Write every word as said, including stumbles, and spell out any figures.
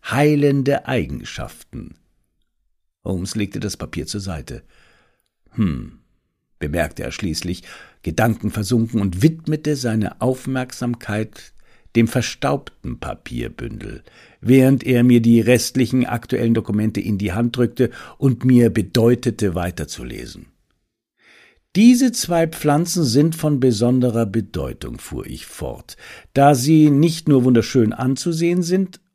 heilende Eigenschaften. Holmes legte das Papier zur Seite. Hm, bemerkte er schließlich, gedankenversunken, und widmete seine Aufmerksamkeit dem verstaubten Papierbündel, während er mir die restlichen aktuellen Dokumente in die Hand drückte und mir bedeutete, weiterzulesen. »Diese zwei Pflanzen sind von besonderer Bedeutung«, fuhr ich fort, »da sie nicht nur wunderschön anzusehen sind,